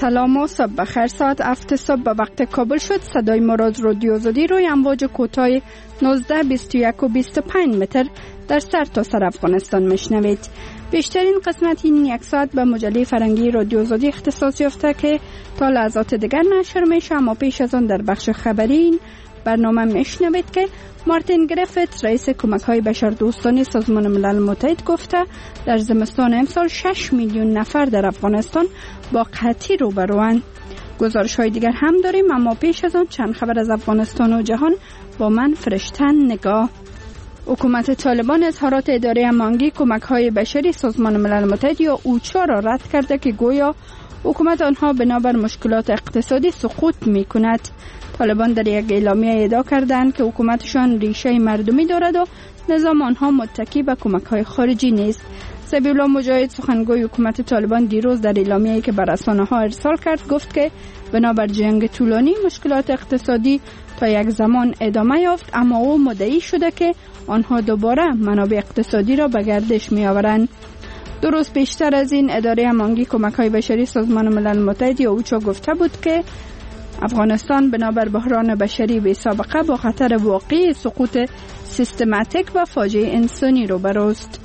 سلام و صبح بخیر. ساعت 7 صبح به وقت کابل شد. صدای ما را از رادیو آزادی روی امواج کوتاه 19 21 و 25 متر در سرتاسر افغانستان میشنوید. بیشترین قسمت این یک ساعت به مجله فرنگی رادیو آزادی اختصاص یافته که تا لحظات دیگر نشر میشه، اما پیش از آن در بخش خبری این برنامه میشنوید که مارتین گریفیتس رئیس کمک‌های بشردوستانه سازمان ملل متحد گفته در زمستان امسال 6 میلیون نفر در افغانستان با قحطی روبروند. گزارش‌های دیگر هم داریم، اما پیش از آن چند خبر از افغانستان و جهان با من فرشتن نگاه. حکومت طالبان اظهارات اداره امانگی کمک‌های بشری سازمان ملل متحد یا اوچا را رد کرده که گویا حکومت آنها بنابر مشکلات اقتصادی سقوط می‌کند. طالبان در یک اعلامیه ادعا کردند که حکومتشان ریشه مردمی دارد و نظام آنها متکی به کمک‌های خارجی نیست. ذبیح الله مجاهد سخنگوی حکومت طالبان دیروز در اعلامیه‌ای که به رسانه‌ها ارسال کرد گفت که بنابر جنگ طولانی مشکلات اقتصادی تا یک زمان ادامه یافت، اما او مدعی شده که آنها دوباره منابع اقتصادی را به گردش می‌آورند. دو روز پیشتر از این اداره امانگی کمک‌های بشری سازمان ملل متحد یا اوچا گفته بود که افغانستان بنابر بحران بشری بی سابقه با خطر واقعی سقوط سیستماتیک و فاجعه انسانی روبروست.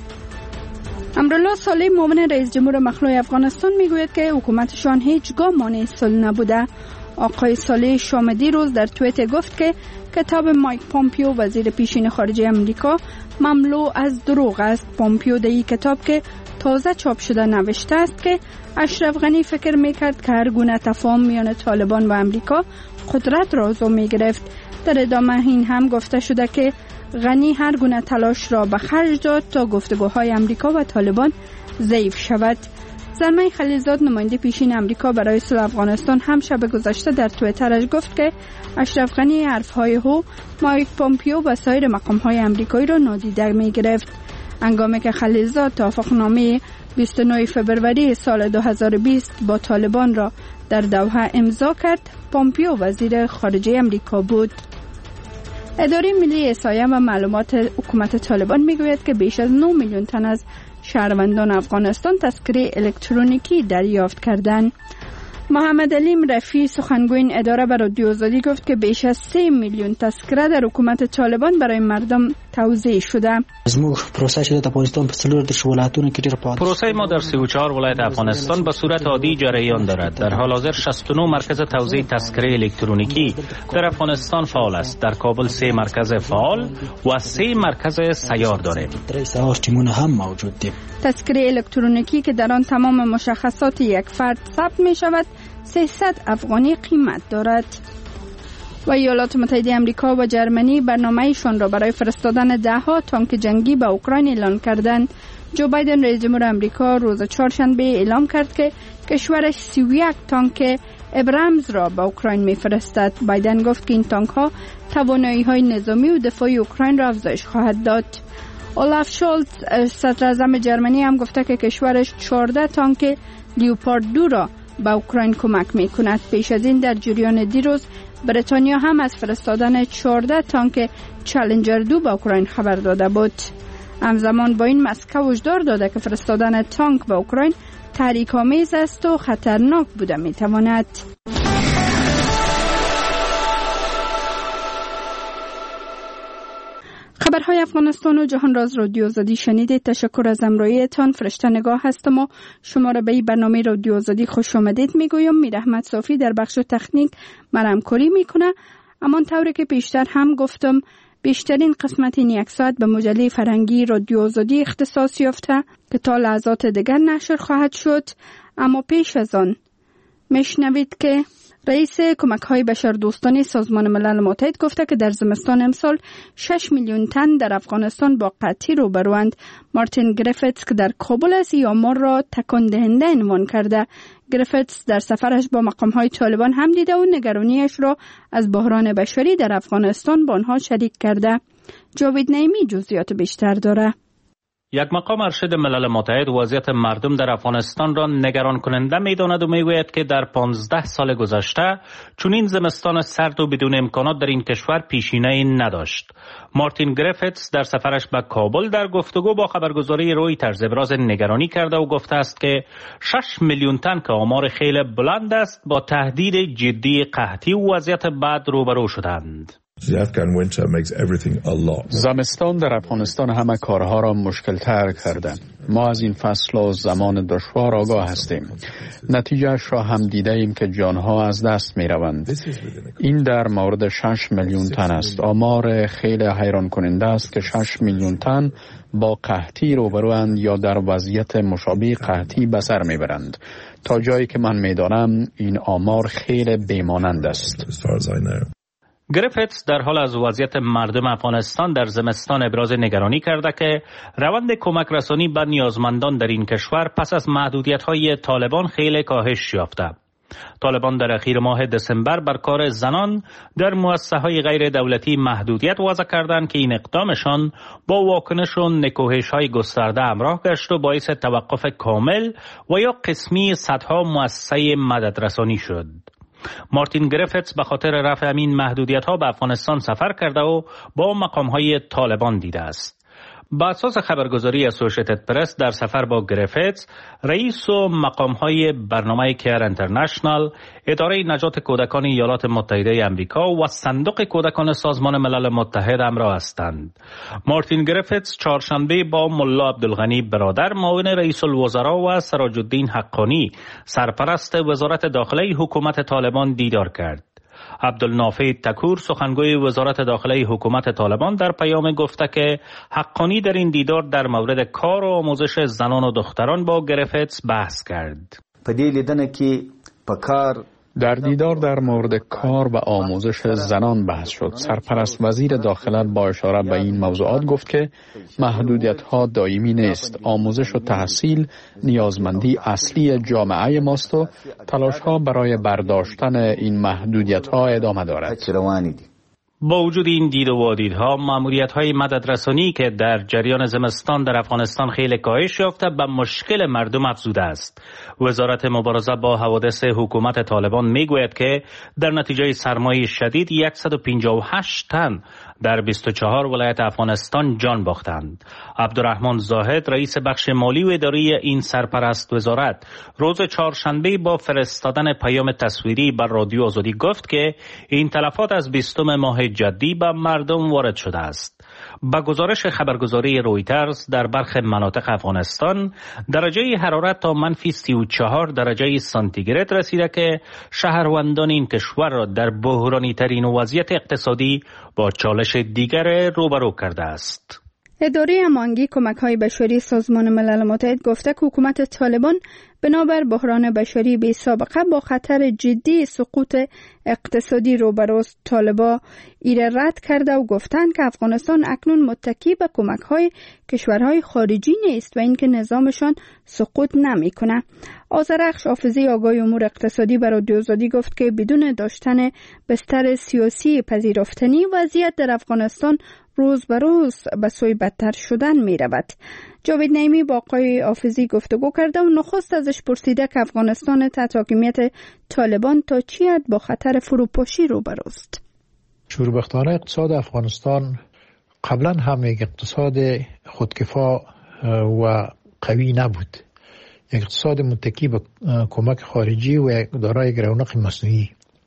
امرالله صالح مومن رئیس جمهور مخلوع افغانستان میگوید که حکومتشان هیچگاه مانع صلح نبوده. آقای صالح شام دیروز در توییتر گفت که کتاب مایک پومپیو وزیر پیشین خارجه امریکا مملو از دروغ است. پومپیو در این کتاب که تازه چاپ شده نوشته است که اشرف غنی فکر میکرد که هر گونه تفاهم میان طالبان و امریکا قدرت را از او میگرفت. در ادامه این هم گفته شده که غنی هر گونه تلاش را به خرج داد تا گفتگوهای امریکا و طالبان ضعیف شود. زلمه خلیلزاد نماینده پیشین امریکا برای صلح افغانستان هم شب گذشته در توییترش گفت که اشرف غنی حرفهای او مایک پومپیو و سایر مقامهای امریکایی را نادیده میگرفت. هنگامی که خلیلزاد توافقنامه 29 فبروری سال 2020 با طالبان را در دوحه امضا کرد، پومپیو وزیر خارجه امریکا بود. اداره ملی احصایه و معلومات حکومت طالبان میگوید که بیش از 9 میلیون تن از شهروندان افغانستان تذکره الکترونیکی دریافت کردند. محمد علیم رفیع سخنگوی این اداره به رادیو آزادی گفت که بیش از 3 میلیون تذکره در حکومت طالبان برای مردم توزیع شده. پروسه ما در 34 ولایت افغانستان به صورت عادی جریان دارد. در حال حاضر 69 مرکز توزیع تذکره الکترونیکی در افغانستان فعال است. در کابل 3 مرکز فعال و 3 مرکز سیار داریم. تذکره الکترونیکی که در آن تمام مشخصات یک فرد ثبت می شود 300 افغانی قیمت دارد. و ایالات متحده امریکا و جرمنی برنامه‌ایشان را برای فرستادن 10 تانک جنگی به اوکراین اعلان کردند. جو بایدن رئیس جمهور امریکا روز چهارشنبه اعلام کرد که کشورش 31 تانک ابرامز را به اوکراین می‌فرستد. بایدن گفت که این تانک‌ها توانایی‌های نظامی و دفاعی اوکراین را افزایش خواهد داد. اولاف شولز صدر اعظم جرمنی هم گفته که کشورش 14 تانک لیوپارد 2 را به اوکراین کمک می‌کند. پیش از این در جریان دیروز بریتانیا هم از فرستادن 14 تانک چالنجر 2 به اوکراین خبر داده بود. همزمان با این مسکو هشدار داده که فرستادن تانک به اوکراین تحریک‌آمیز است و خطرناک بوده می‌تواند. خبرهای افغانستان و جهان را از رادیو آزادی شنیدید. تشکر از همراهیتان. فرشته نگاه هستم و شما را به این برنامه رادیو آزادی خوش آمدید میگویم. میر احمد صافی در بخش تکنیک مرمکاری میکنه. اما طوری که پیشتر هم گفتم بیشترین قسمت این یک ساعت به مجله فرنگی رادیو آزادی اختصاص یافته که تا لحظات دیگر نشر خواهد شد. اما پیش از آن میشنوید که رئیس کمک‌های بشردوستانه سازمان ملل متحد گفته که در زمستان امسال 6 میلیون تن در افغانستان با قحطی روبروند. مارتین گریفیتس که در کابل است این آمار را تکان دهنده عنوان کرده. گریفیتس در سفرش با مقام‌های طالبان هم دیده و نگرانیش را از بحران بشری در افغانستان با آنها شریک کرده. جاوید نعیمی جزئیات بیشتر داره. یک مقام ارشد ملل متحد وضعیت مردم در افغانستان را نگران کننده می‌داند و می‌گوید که در 15 سال گذشته چنین زمستان سرد و بدون امکانات در این کشور پیشینه‌ای نداشت. مارتین گریفتس در سفرش به کابل در گفتگو با خبرگزاری رویترز ابراز نگرانی کرده و گفته است که 6 میلیون تن که آمار خیلی بلند است با تهدید جدی قحطی و وضعیت بد روبرو شدند. زمستان در افغانستان همه کارها را مشکل تر کرده. ما از این فصل و زمان دشوار آگاه هستیم. نتیجهش را هم دیده ایم که جانها از دست می روند. این در مورد 6 میلیون تن است. آمار خیلی حیران کننده است که 6 میلیون تن با قحطی روبروند یا در وضعیت مشابه قحطی به سر می برند. تا جایی که من می دانم این آمار خیلی بیمانند است. گریفتس در حال از وضعیت مردم افغانستان در زمستان ابراز نگرانی کرده که روند کمک رسانی به نیازمندان در این کشور پس از محدودیت‌های طالبان خیلی کاهش یافته. طالبان در اخیر ماه دسامبر بر کار زنان در مؤسسه‌های غیر دولتی محدودیت وضع کردند که این اقدامشان با واکنش و نکوهش‌های گسترده همراه گشت و باعث توقف کامل و یا قسمی صدها مؤسسه مددرسانی شد. مارتین گریفتس به خاطر رفع همین محدودیت‌ها به افغانستان سفر کرده و با مقام‌های طالبان دیده است. با اساس خبرگزاری اسوسییتد پرس در سفر با گریفتس، رئیس و مقام‌های برنامه کیر انترنشنال، اداره نجات کودکان ایالات متحده آمریکا و صندوق کودکان سازمان ملل متحد همراه هستند. مارتین گریفتس چهارشنبه با ملا عبدالغنی برادر معاون رئیس الوزراء و سراج الدین حقانی سرپرست وزارت داخله حکومت طالبان دیدار کرد. عبدالنافع تکور سخنگوی وزارت داخله حکومت طالبان در پیام گفته که حقانی در این دیدار در مورد کار و آموزش زنان و دختران با گریفتس بحث کرد. در دیدار در مورد کار و آموزش زنان بحث شد. سرپرست وزیر داخله با اشاره به این موضوعات گفت که محدودیت‌ها دائمی نیست. آموزش و تحصیل نیازمندی اصلی جامعه ماست و تلاش‌ها برای برداشتن این محدودیت‌ها ادامه دارد. با وجود این دید و وادیدها، ماموریت‌های مددرسانی که در جریان زمستان در افغانستان خیلی کاهش یافته به مشکل مردم افزوده است. وزارت مبارزه با حوادث حکومت طالبان میگوید که در نتیجه سرمای شدید 158 تن در 24 ولایت افغانستان جان باختند. عبدالرحمن زاهد رئیس بخش مالی و اداری این سرپرست وزارت روز چهارشنبه با فرستادن پیام تصویری بر رادیو آزادی گفت که این تلفات از 20 ماه جدی به مردم وارد شده است. با گزارش خبرگزاری رویترز در برخی مناطق افغانستان درجه حرارت تا -34 درجه سانتیگراد رسیده که شهروندان این کشور را در بحرانی ترین وضعیت اقتصادی با چالش دیگر روبرو کرده است. اداره هماهنگی کمک‌های بشری سازمان ملل متحد گفته که حکومت طالبان بنابر بحران بشری بی سابقه با خطر جدی سقوط اقتصادی روبروست. طالبان ایره رد کرده و گفتند که افغانستان اکنون متکی به کمک‌های کشورهای خارجی نیست و اینکه نظامشان سقوط نمی‌کنه. آذرخش حافظی آگاه امور اقتصادی بر رادیو آزادی گفت که بدون داشتن بستر سیاسی پذیرفتنی وضعیت در افغانستان روز به روز به سوی بدتر شدن می رود. جاوید نعیمی با آقای حافظی گفتگو کرده و نخست ازش پرسیده که افغانستان تحت حاکمیت طالبان تا چی حد با خطر فروپاشی روبروست. شوربختانه اقتصاد افغانستان قبلا هم یک اقتصاد خودکفا و قوی نبود. یک اقتصاد متکی به کمک خارجی و دارای یک رونق مصنوعی.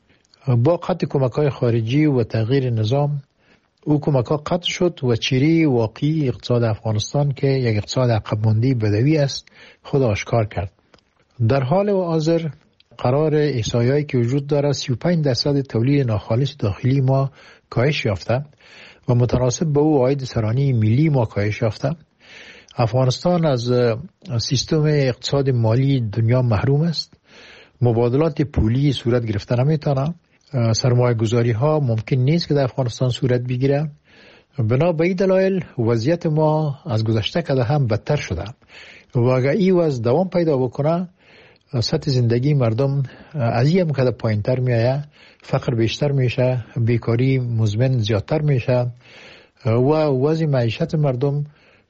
با قطع کمک‌های خارجی و تغییر نظام او کمک‌ها قطع شد و چیره واقعی اقتصاد افغانستان که یک اقتصاد عقب مانده بدوی است خود آشکار کرد. در حال حاضر قرار احصایه‌ای که وجود دارد 35% تولید ناخالص داخلی ما کاهش یافته و متناسب با او عاید سرانه ملی ما کاهش یافته. افغانستان از سیستم اقتصاد مالی دنیا محروم است. مبادلات پولی صورت گرفته نمیتونه. سرمایه گذاری ها ممکن نیست که در افغانستان صورت بگیره. بنا به این دلایل وضعیت ما از گذشته کده هم بدتر شده و اگر این وضع دوام پیدا بکنه سطح زندگی مردم از این هم کده پایین تر میایه، فقر بیشتر میشه، بیکاری مزمن زیادتر میشه و وضع معیشت مردم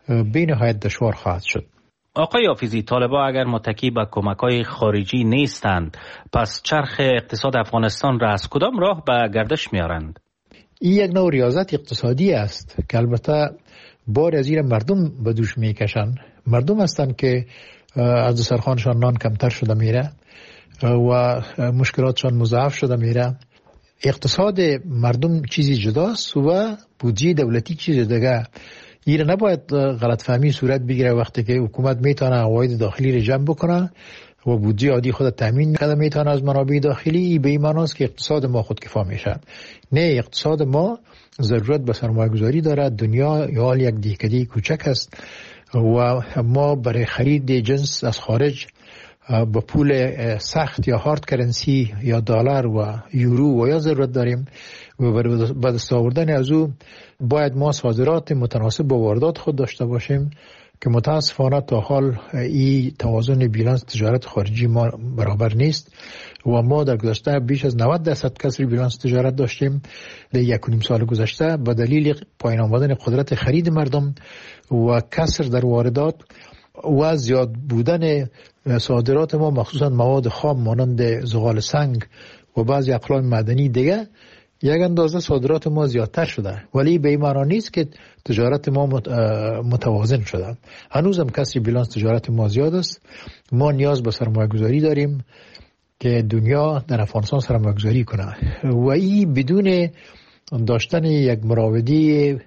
به نهایت دشوار خواهد شد. آقای حافظی، طالبان اگر متکی به کمک‌های خارجی نیستند، پس چرخ اقتصاد افغانستان را از کدام راه به گردش میارند؟ این یک نوع ریاضت اقتصادی است که البته بار از این مردم به دوش میکشند. مردم هستند که از دسترخوانشان نان کمتر شده میره و مشکلاتشان مضاعف شده میره. اقتصاد مردم چیزی جداست و بودجه دولتی چیز دیگه. این نباید غلط فهمی صورت بگیره وقتی که حکومت میتونه عواید داخلی رو جمع بکنه و بودجه عادی خود تامین کنه میتونه از منابع داخلی، به این معنی است که اقتصاد ما خودکفا میشه. نه، اقتصاد ما ضرورت به سرمایه گذاری داره. دنیا یا یک دهکده کوچک است و ما برای خرید جنس از خارج با پول سخت یا هارد کرنسی یا دلار و یورو و یا ضرورت داریم و به دست آوردن از او باید ما صادرات متناسب با واردات خود داشته باشیم که متاسفانه تا حال این توازن بیلانس تجارت خارجی ما برابر نیست و ما در گذشته بیش از 90% کسر بیلانس تجارت داشتیم در 1.5 سال گذشته به دلیل پایین آمدن قدرت خرید مردم و کسر در واردات و زیاد بودن صادرات ما مخصوصا مواد خام مانند زغال سنگ و بعضی اقلام معدنی دیگه یک اندازه صادرات ما زیادتر شده، ولی به این معنی نیست که تجارت ما متوازن شده. هنوزم کسری بیلانس تجارت ما زیاد است. ما نیاز به سرمایه گذاری داریم که دنیا در افغانستان سرمایه گذاری کنه و این بدون داشتن یک مراودی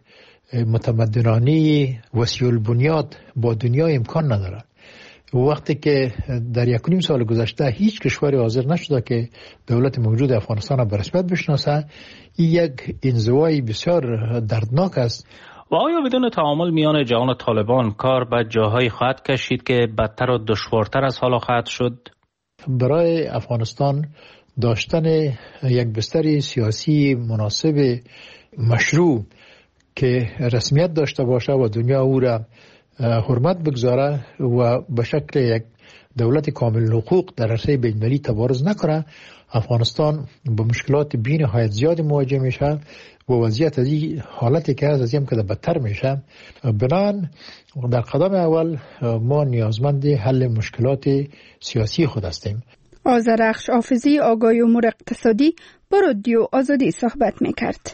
متمدنانه وسیع البنیاد با دنیا امکان نداره. وقتی که در 1.5 سال گذشته هیچ کشوری حاضر نشده که دولت موجود افغانستان به رسمیت بشناسه، این یک انزوای بسیار دردناک است. و آیا بدون تعامل میان جهان و طالبان کار به جاهایی خواهد کشید که بدتر و دشوارتر از حالا خواهد شد؟ برای افغانستان داشتن یک بستر سیاسی مناسب مشروع که رسمیت داشته باشه و دنیا او را حرمت بگذاره و به شکل یک دولت کامل حقوق در عرصه بین‌المللی تبارز نکنه، افغانستان با مشکلات بی‌نهایت زیاد مواجه میشه و وضعیت از این حالتی که از این که بدتر میشه. بنابراین در قدم اول ما نیازمند حل مشکلات سیاسی خود هستیم. آذرخش حافظی، آگاهی امور اقتصادی، با رادیو آزادی صحبت میکرد.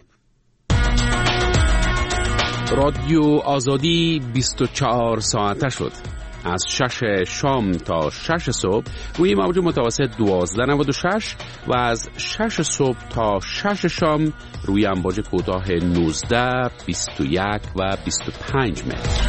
رادیو آزادی 24 ساعته شد. از 6 شام تا 6 صبح روی موج متوسط 1296 و از 6 صبح تا 6 شام روی امواج کوتاه 19، 21 و 25 متر.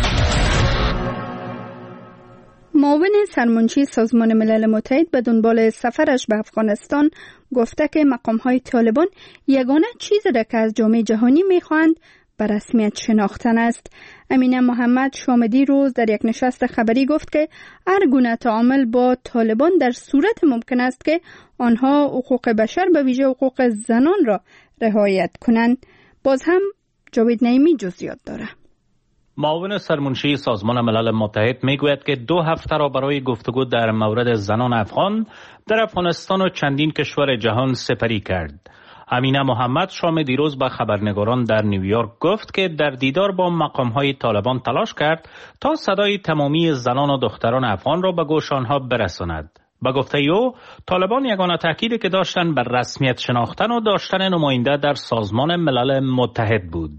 معاون سرمنشی سازمان ملل متحد به دنبال سفرش به افغانستان گفته که مقام‌های طالبان یگانه چیزی را که از جامعه جهانی می‌خواهند به رسمیت شناختن است. امینه محمد شامدی روز در یک نشست خبری گفت که هر گونه تعامل با طالبان در صورت ممکن است که آنها حقوق بشر به ویژه حقوق زنان را رعایت کنند. باز هم جاوید نعیمی جزئیات داره. معاون سرمنشی سازمان ملل متحد میگوید که 2 هفته را برای گفتگو در مورد زنان افغان در افغانستان و چندین کشور جهان سپری کرد. امینه محمد شام دیروز به خبرنگاران در نیویورک گفت که در دیدار با مقام‌های طالبان تلاش کرد تا صدای تمامی زنان و دختران افغان را به گوش آنها برساند. به گفته او، طالبان یگانه تأکیدی که داشتند بر رسمیت شناختن و داشتن نماینده در سازمان ملل متحد بود.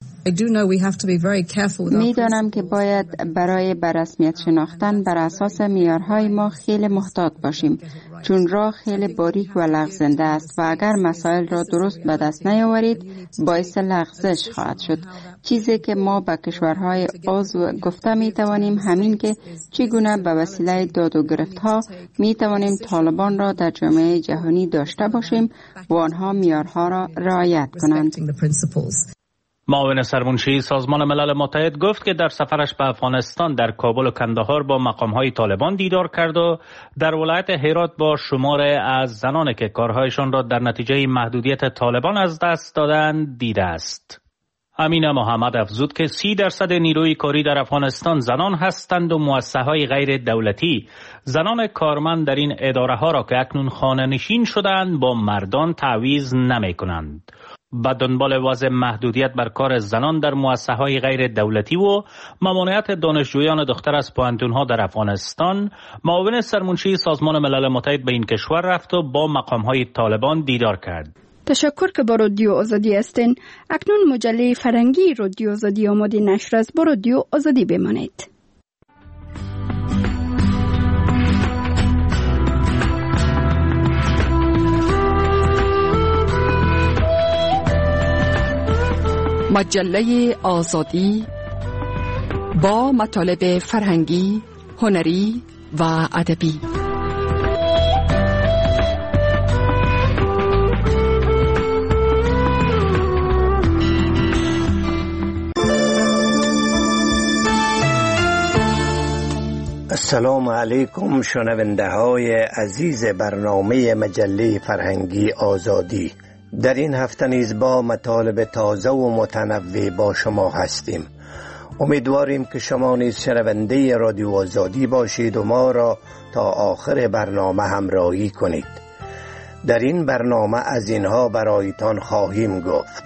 میدانم که باید برای بررسمیت شناختن بر اساس معیارهای ما خیلی محتاط باشیم، چون راه خیلی باریک و لغزنده است و اگر مسائل را درست به دست نیاورید باعث لغزش خواهد شد. چیزی که ما به کشورهای عضو گفته می توانیم همین که چگونه به وسیله داد و گرفت‌ها می توانیم طالبان را در جامعه جهانی داشته باشیم و آنها معیارها را رعایت کنند. معاون سرمنشی سازمان ملل متحد گفت که در سفرش به افغانستان در کابل و کندهار با مقام‌های طالبان دیدار کرد و در ولایت هرات با شمار از زنانی که کارهایشان را در نتیجه محدودیت طالبان از دست دادند دیده است. امینه محمد افزود که 30% نیروی کاری در افغانستان زنان هستند و مؤسسه‌های غیر دولتی زنان کارمند در این اداره‌ها را که اکنون خانه‌نشین شدند با مردان تعویض نمی‌کنند. به دنبال وضع محدودیت بر کار زنان در مؤسسه‌های غیر دولتی و ممانعت دانشجویان دختر از پوهنتون‌ها در افغانستان، معاون سرمنشی سازمان ملل متحد به این کشور رفت و با مقام‌های طالبان دیدار کرد. تشکر که با رادیو آزادی هستین. اکنون مجله فرنگی رادیو آزادی آماده نشر است. با رادیو آزادی بمانید. مجله آزادی با مطالب فرهنگی، هنری و ادبی. السلام علیکم شنونده های عزیز برنامه مجله فرهنگی آزادی. در این هفته نیز با مطالب تازه و متنوع با شما هستیم. امیدواریم که شما نیز شنونده رادیو آزادی باشید و ما را تا آخر برنامه همراهی کنید. در این برنامه از اینها برایتان خواهیم گفت: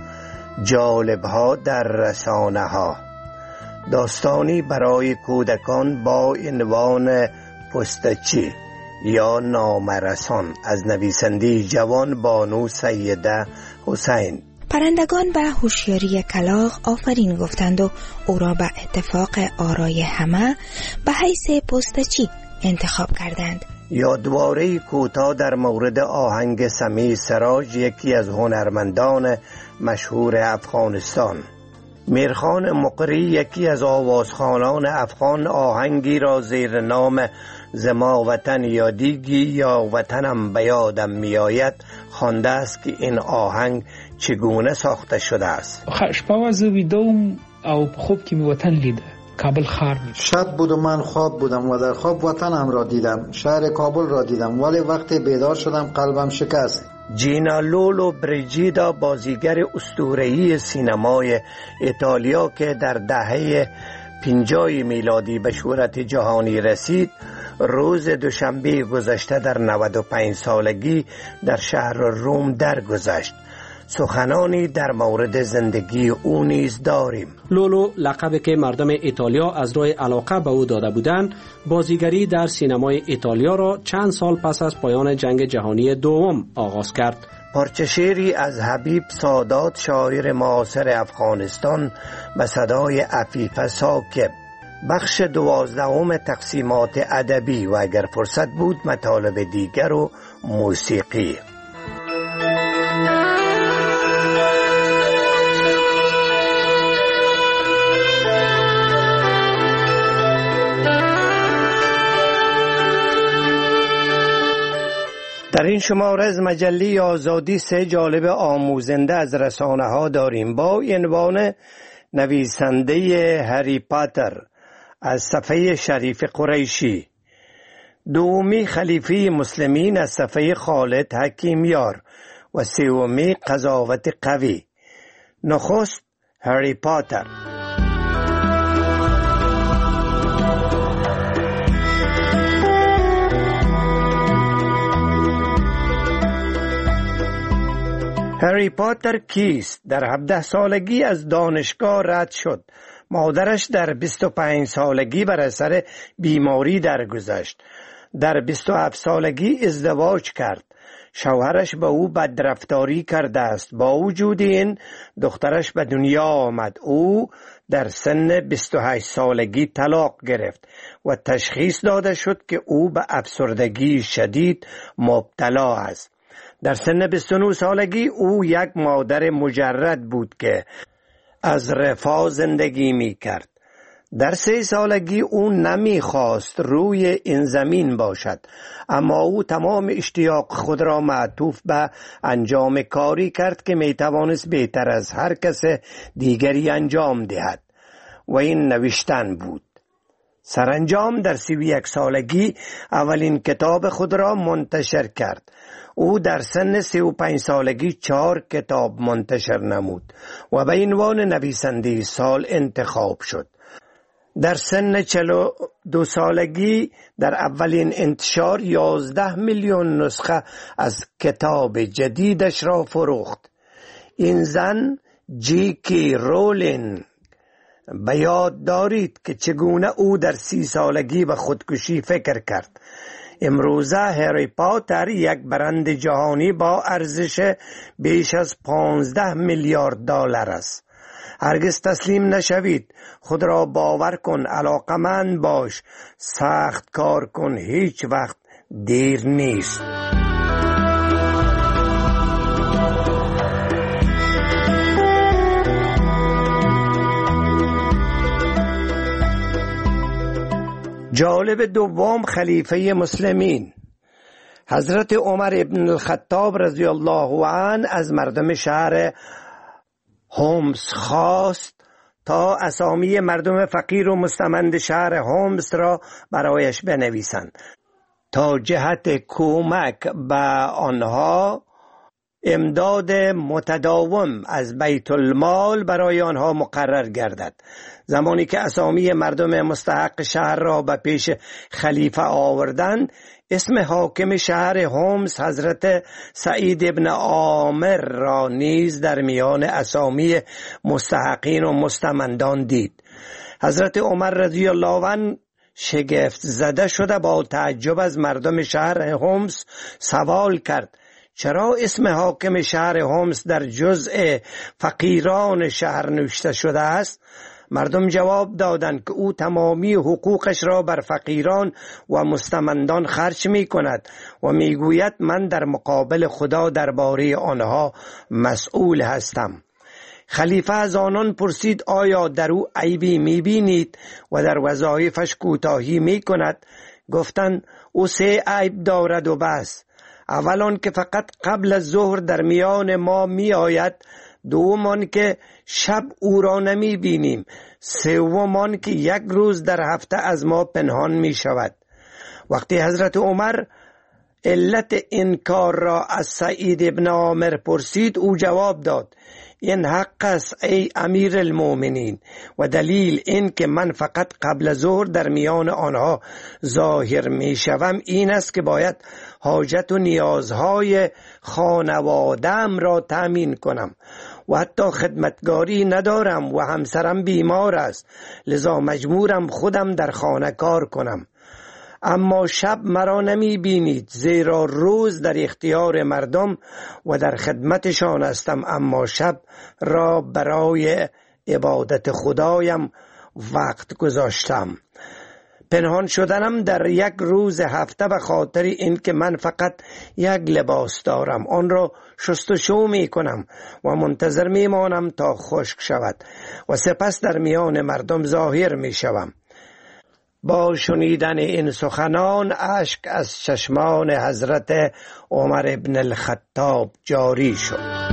جالب‌ها در رسانه‌ها، داستانی برای کودکان با عنوان پستچی یا نامرسان از نویسنده جوان بانو سیده حسین. پرندگان به هوشیاری کلاغ آفرین گفتند و او را به اتفاق آرای همه به حیث پستچی انتخاب کردند. یادواره کوتاه در مورد آهنگ سمیع سراج، یکی از هنرمندان مشهور افغانستان. میرخان مقری، یکی از آوازخوانان افغان، آهنگی را زیر نام زما وطن یادیگی یا وطنم به یادم میآید خوانده است که این آهنگ چگونه ساخته شده است. شپه ویدوم او خوب که می وطن لیده کابل خار می شب بود و من خواب بودم و در خواب وطنم را دیدم، شهر کابل را دیدم، ولی وقتی بیدار شدم قلبم شکست. جینا لولو بریجیدا، بازیگر اسطوره‌ای سینمای ایتالیا که در دهه 50 میلادی به شهرت جهانی رسید، روز دوشنبه گذشته در 95 سالگی در شهر روم درگذشت. سخنانی در مورد زندگی او نیز داریم. لولو، لقبی که مردم ایتالیا از روی علاقه به او داده بودند، بازیگری در سینمای ایتالیا را چند سال پس از پایان جنگ جهانی دوم آغاز کرد. پارچه شعری از حبیب سادات، شاعر معاصر افغانستان، به صدای عفیف ساکب. بخش 12 تقسیمات ادبی و اگر فرصت بود مطالب دیگر و موسیقی. در این شماره از مجله آزادی 3 جالب آموزنده از رسانه ها داریم با عنوان نویسنده هری پاتر از صفحه شریف قریشی، دومی خلیفه مسلمین از صفحه خالد حکیمیار و سومی قضاوت قوی. نخست هری پاتر. هری پاتر کیست؟ در 17 سالگی از دانشگاه رد شد. مادرش در 25 سالگی بر اثر بیماری درگذشت. در 27 سالگی ازدواج کرد. شوهرش به او بدرفتاری کرده است. با وجود این دخترش به دنیا آمد. او در سن 28 سالگی طلاق گرفت و تشخیص داده شد که او به افسردگی شدید مبتلا است. در سن 29 سالگی او یک مادر مجرد بود که از رفاه زندگی می کرد. در 3 سالگی او نمی خواست روی این زمین باشد، اما او تمام اشتیاق خود را معطوف به انجام کاری کرد که می توانست بهتر از هر کس دیگری انجام دهد و این نوشتن بود. سرانجام در 31 سالگی اولین کتاب خود را منتشر کرد. او در سن 35 سالگی 4 کتاب منتشر نمود و به عنوان نویسنده سال انتخاب شد. در سن 42 سالگی در اولین انتشار 11 میلیون نسخه از کتاب جدیدش را فروخت. این زن جی.کی رولینگ. به یاد دارید که چگونه او در 30 سالگی به خودکشی فکر کرد. امروزه هری پاتر یک برند جهانی با ارزش بیش از 15 میلیارد دلار است. هرگز تسلیم نشوید. خود را باور کن، علاقمند باش، سخت کار کن، هیچ وقت دیر نیست. جالب دوم خلیفه مسلمین حضرت عمر ابن الخطاب رضی الله عنه از مردم شهر هومس خواست تا اسامی مردم فقیر و مستمند شهر هومس را برایش بنویسند تا جهت کمک به آنها امداد متداوم از بیت المال برای آنها مقرر گردد. زمانی که اسامی مردم مستحق شهر را به پیش خلیفه آوردند، اسم حاکم شهر هومس حضرت سعید ابن عامر را نیز در میان اسامی مستحقین و مستمندان دید. حضرت عمر رضی الله عنه شگفت زده شده با تعجب از مردم شهر هومس سوال کرد: چرا اسم حاکم شهر هومس در جزء فقیران شهر نوشته شده است؟ مردم جواب دادند که او تمامی حقوقش را بر فقیران و مستمندان خرج می کند و می گوید من در مقابل خدا درباره آنها مسئول هستم. خلیفه از آنان پرسید آیا در او عیبی می بینید و در وظایفش کوتاهی می کند؟ گفتند او 3 عیب دارد و بس. اولان که فقط قبل از ظهر در میان ما می آید، دومان که شب او را نمی بینیم، سومان که 1 روز در هفته از ما پنهان می شود. وقتی حضرت عمر علت این کار را از سعید ابن عامر پرسید، او جواب داد: این حق است ای امیر المؤمنین، و دلیل این که من فقط قبل ظهر در میان آنها ظاهر می شوم این است که باید حاجت و نیازهای خانواده‌ام را تأمین کنم و حتی خدمتگاری ندارم و همسرم بیمار است، لذا مجبورم خودم در خانه کار کنم. اما شب مرا نمی بینید، زیرا روز در اختیار مردم و در خدمتشان هستم، اما شب را برای عبادت خدایم وقت گذاشتم. پنهان شدنم در 1 روز هفته به خاطر این که من فقط 1 لباس دارم، آن را شستشو می کنم و منتظر می مانم تا خشک شود و سپس در میان مردم ظاهر می شوم. با شنیدن این سخنان اشک از چشمان حضرت عمر ابن الخطاب جاری شد.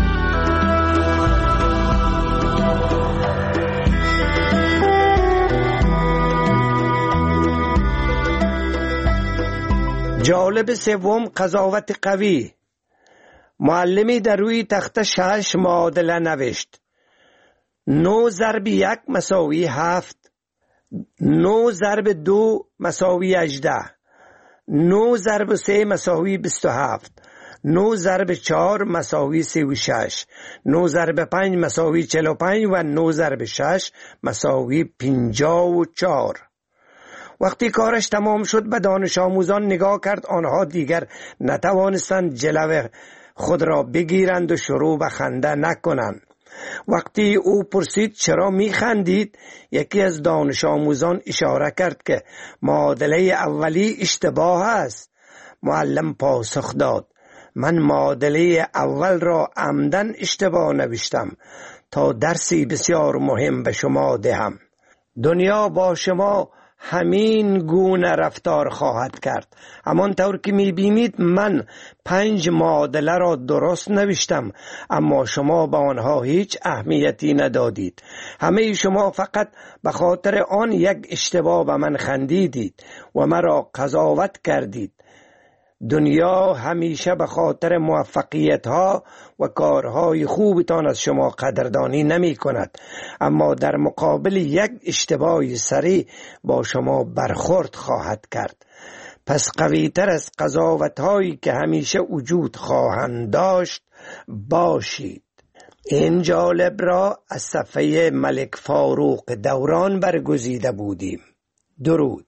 جالب سوم قضاوت قوی. معلمی در روی تخته 6 معادله نوشت: 9 ضرب 1 مساوی 7، 9 ضرب 2 مساوی 18، 9 ضرب 3 مساوی 27، 9 ضرب 4 مساوی 36، 9 ضرب 5 مساوی 45 و 9 ضرب 6 مساوی 54. وقتی کارش تمام شد به دانش آموزان نگاه کرد. آنها دیگر نتوانستند جلو خود را بگیرند و شروع به خنده نکنند. وقتی او پرسید چرا میخندید، یکی از دانش آموزان اشاره کرد که معادله اولی اشتباه است. معلم پاسخ داد: من معادله اول را عمدن اشتباه نوشتم تا درسی بسیار مهم به شما دهم. دنیا با شما همین گونه رفتار خواهد کرد. همانطور که میبینید من 5 معادله را درست نوشتم، اما شما با آنها هیچ اهمیتی ندادید. همه شما فقط به خاطر آن 1 اشتباه به من خندیدید و مرا قضاوت کردید. دنیا همیشه به خاطر موفقیت ها و کارهای خوبتان از شما قدردانی نمی کند، اما در مقابل 1 اشتباه سریع با شما برخورد خواهد کرد. پس قویتر از قضاوت هایی که همیشه وجود خواهند داشت باشید. این جالب را از صفحه ملک فاروق دوران برگزیده بودیم. درود.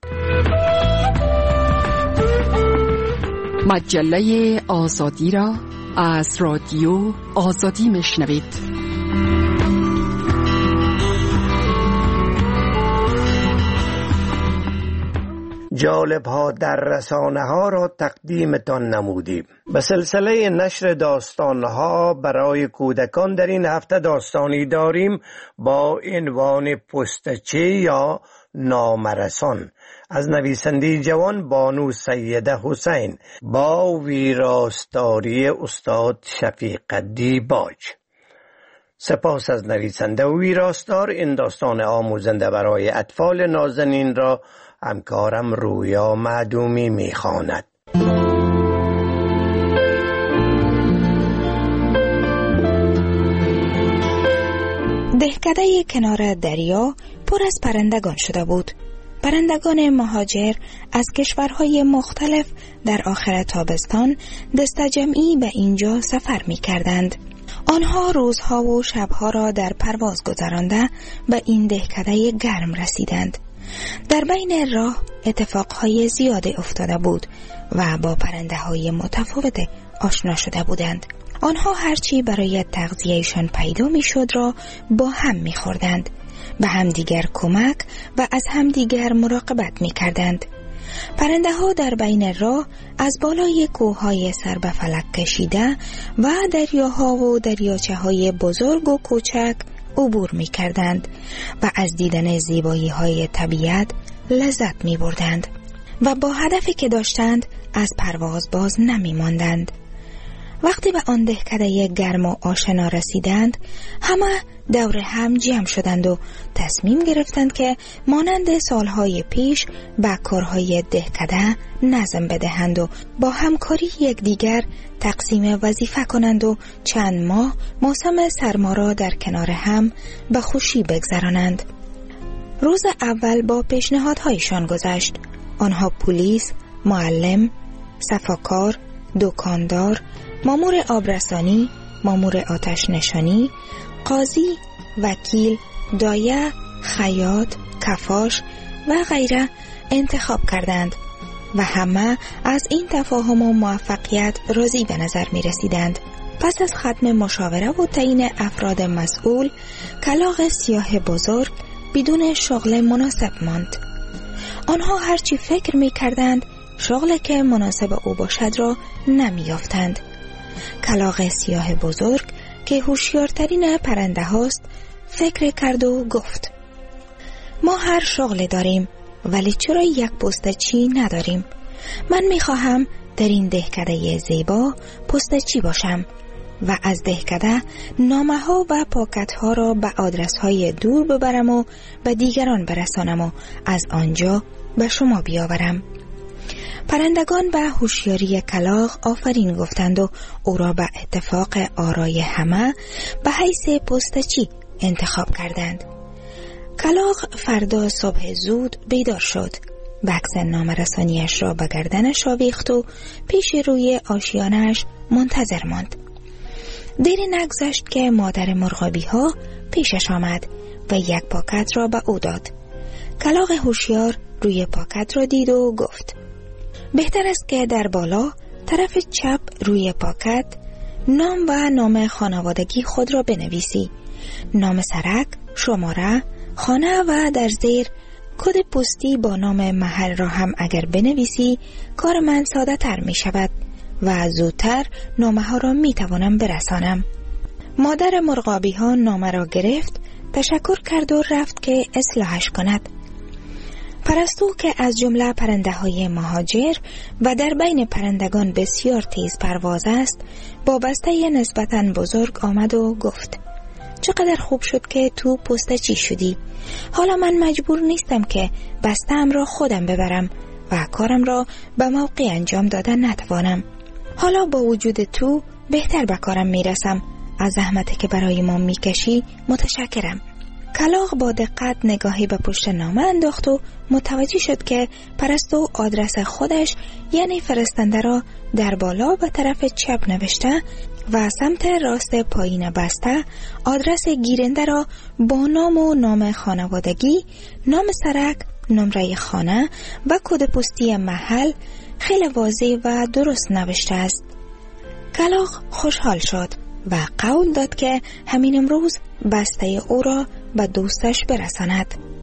مجله آزادی را از رادیو آزادی میشنوید. جالب ها در رسانه ها را تقدیمتان نمودیم. به سلسله نشر داستان ها برای کودکان در این هفته داستانی داریم با عنوان پستچی یا نامرسان از نویسنده جوان بانو سیده حسین با ویراستاری استاد شفیق دیباج. سپاس از نویسنده و ویراستار. این داستان آموزنده برای اطفال نازنین را همکارم رویا معدومی میخواند. دهکده کنار دریا پر از پرندگان شده بود. پرندگان مهاجر از کشورهای مختلف در آخر تابستان دسته‌جمعی به اینجا سفر می کردند. آنها روزها و شبها را در پرواز گذرانده به این دهکده گرم رسیدند. در بین راه اتفاقهای زیاده افتاده بود و با پرنده های متفاوت آشنا شده بودند. آنها هرچی برای تغذیهشان پیدا می شد را با هم می خوردند، به همدیگر کمک و از همدیگر مراقبت می کردند. پرنده ها در بین راه از بالای کوههای سر به فلک کشیده و دریاها و دریاچه های بزرگ و کوچک عبور می کردند و از دیدن زیبایی های طبیعت لذت می بردند و با هدفی که داشتند از پرواز باز نمی ماندند. وقتی به آن دهکده گرم و آشنا رسیدند، همه دور هم جمع شدند و تصمیم گرفتند که مانند سالهای پیش به کارهای دهکده نظم بدهند و با همکاری یکدیگر تقسیم وظیفه کنند و چند ماه موسم سرما را در کنار هم به خوشی بگذرانند. روز اول با پیشنهادهایشان گذشت. آنها پلیس، معلم، صفاکار، دکاندار، مامور آبرسانی، مامور آتش نشانی، قاضی، وکیل، دایه، خیاط، کفاش و غیره انتخاب کردند و همه از این تفاهم و موفقیت راضی به نظر می رسیدند. پس از ختم مشاوره و تعیین افراد مسئول، کلاغ سیاه بزرگ بدون شغل مناسب ماند. آنها هرچی فکر می کردند شغل که مناسب او باشد را نمی یافتند. کلاغ سیاه بزرگ که هوشیارترین پرنده هاست فکر کرد و گفت: ما هر شغل داریم ولی چرا یک پستچی نداریم؟ من می خواهم در این دهکده زیبا پستچی باشم و از دهکده نامه ها و پاکت ها را به آدرس های دور ببرم و به دیگران برسانم و از آنجا به شما بیاورم. پرندگان به هوشیاری کلاغ آفرین گفتند و او را به اتفاق آرای همه به حیث پستچی انتخاب کردند. کلاغ فردا صبح زود بیدار شد، بکس نامرسانیش را به گردنش آویخت و پیش روی آشیانش منتظر ماند. دیری نگذشت که مادر مرغابی ها پیشش آمد و یک پاکت را به او داد. کلاغ هوشیار روی پاکت را دید و گفت: بهتر است که در بالا طرف چپ روی پاکت نام و نام خانوادگی خود را بنویسی، نام سرک، شماره، خانه و در زیر کد پستی با نام محل را هم اگر بنویسی کار من ساده تر می شود و زودتر نامه ها را می توانم برسانم. مادر مرغابی ها نامه را گرفت، تشکر کرد و رفت که اصلاحش کند. پرستو که از جمله پرنده های مهاجر و در بین پرندگان بسیار تیز پرواز است، با بسته نسبتاً بزرگ آمد و گفت: چقدر خوب شد که تو پستچی شدی. حالا من مجبور نیستم که بسته‌ام را خودم ببرم و کارم را به موقع انجام دادن نتوانم. حالا با وجود تو بهتر به کارم میرسم. از زحمتی که برای ما میکشی متشکرم. کلاغ با دقت نگاهی به پشت نامه انداخت و متوجه شد که پرستو آدرس خودش یعنی فرستنده را در بالا به طرف چپ نوشته و سمت راست پایین بسته آدرس گیرنده را با نام و نام خانوادگی، نام سرک، نمره خانه و کد پستی محل خیلی واضح و درست نوشته است. کلاغ خوشحال شد و قول داد که همین امروز بسته او را به دوستش برساند.